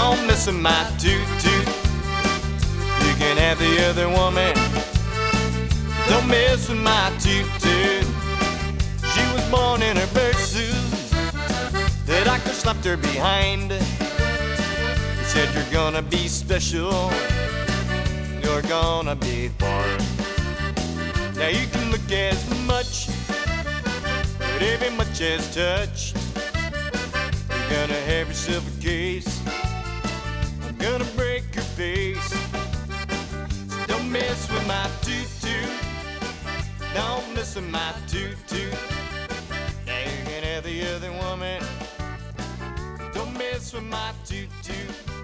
Don't mess with my toot toot. You can have the other woman. Don't mess with my toot toot. She was born in her bird suit. The doctor slapped her behind. He said, you're gonna be special. You're gonna be born. Now you can look as much, but every much as touch. You're gonna have yourself a case. I'm gonna break your face. So don't mess with my toot toot. Don't mess with my toot toot. Now you can have the other woman. Don't mess with my toot toot.